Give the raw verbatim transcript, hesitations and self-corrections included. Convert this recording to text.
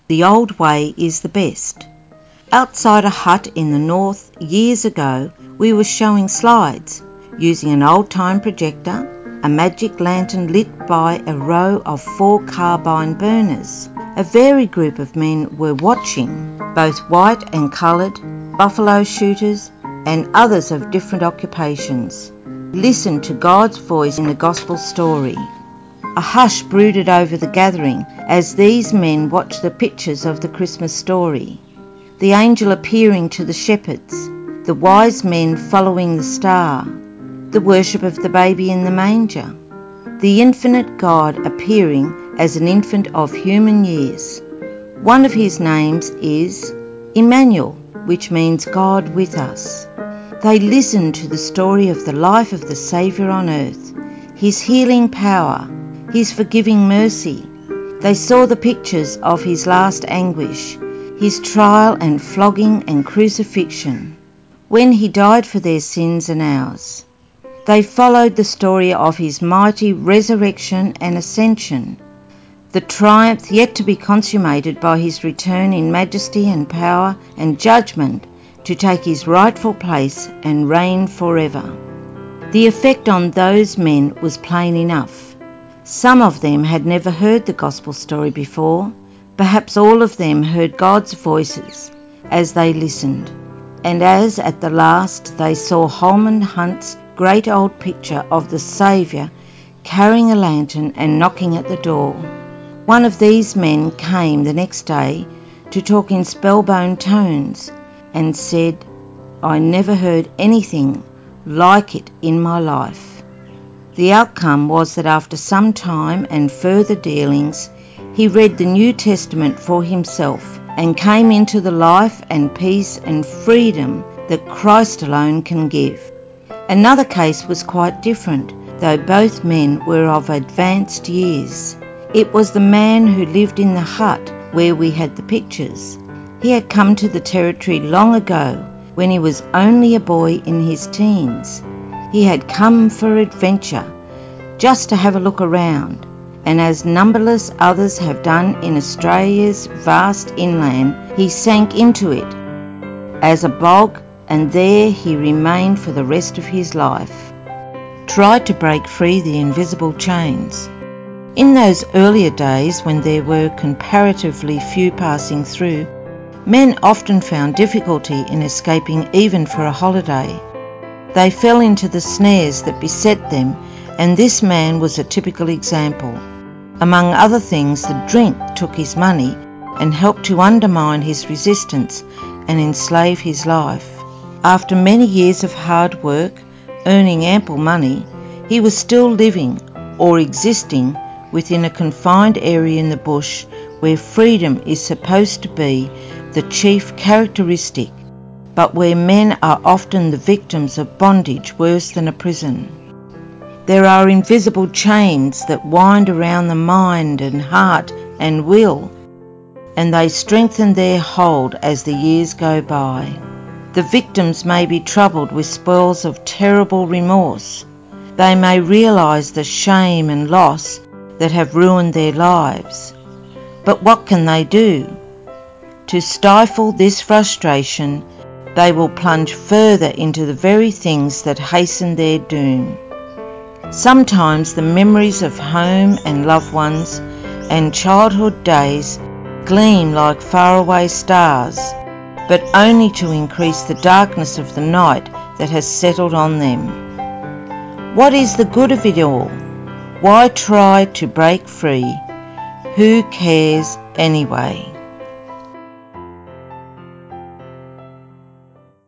The old way is the best. Outside a hut in the north years ago, we were showing slides using an old-time projector, a magic lantern lit by a row of four carbine burners. A varied group of men were watching, both white and coloured, buffalo shooters and others of different occupations. Listen to God's voice in the gospel story. A hush brooded over the gathering as these men watched the pictures of the Christmas story. The angel appearing to the shepherds, the wise men following the star, the worship of the baby in the manger, the infinite God appearing as an infant of human years. One of his names is Emmanuel, which means God with us. They listened to the story of the life of the Saviour on earth, his healing power, his forgiving mercy. They saw the pictures of his last anguish, his trial and flogging and crucifixion, when he died for their sins and ours. They followed the story of his mighty resurrection and ascension, the triumph yet to be consummated by his return in majesty and power and judgment to take his rightful place and reign forever. The effect on those men was plain enough. Some of them had never heard the gospel story before. Perhaps all of them heard God's voices as they listened, and as at the last they saw Holman Hunt's great old picture of the Saviour carrying a lantern and knocking at the door. One of these men came the next day to talk in spellbound tones and said, "I never heard anything like it in my life." The outcome was that after some time and further dealings, he read the New Testament for himself and came into the life and peace and freedom that Christ alone can give. Another case was quite different, though both men were of advanced years. It was the man who lived in the hut where we had the pictures. He had come to the territory long ago when he was only a boy in his teens. He had come for adventure, just to have a look around, and as numberless others have done in Australia's vast inland, he sank into it as a bog, and there he remained for the rest of his life. Tried to break free the invisible chains. In those earlier days when there were comparatively few passing through, men often found difficulty in escaping even for a holiday. They fell into the snares that beset them, and this man was a typical example. Among other things, the drink took his money and helped to undermine his resistance and enslave his life. After many years of hard work, earning ample money, he was still living or existing within a confined area in the bush where freedom is supposed to be the chief characteristic, but where men are often the victims of bondage worse than a prison. There are invisible chains that wind around the mind and heart and will, and they strengthen their hold as the years go by. The victims may be troubled with spells of terrible remorse. They may realise the shame and loss that have ruined their lives. But what can they do? To stifle this frustration, they will plunge further into the very things that hasten their doom. Sometimes the memories of home and loved ones and childhood days gleam like faraway stars, but only to increase the darkness of the night that has settled on them. What is the good of it all? Why try to break free? Who cares anyway?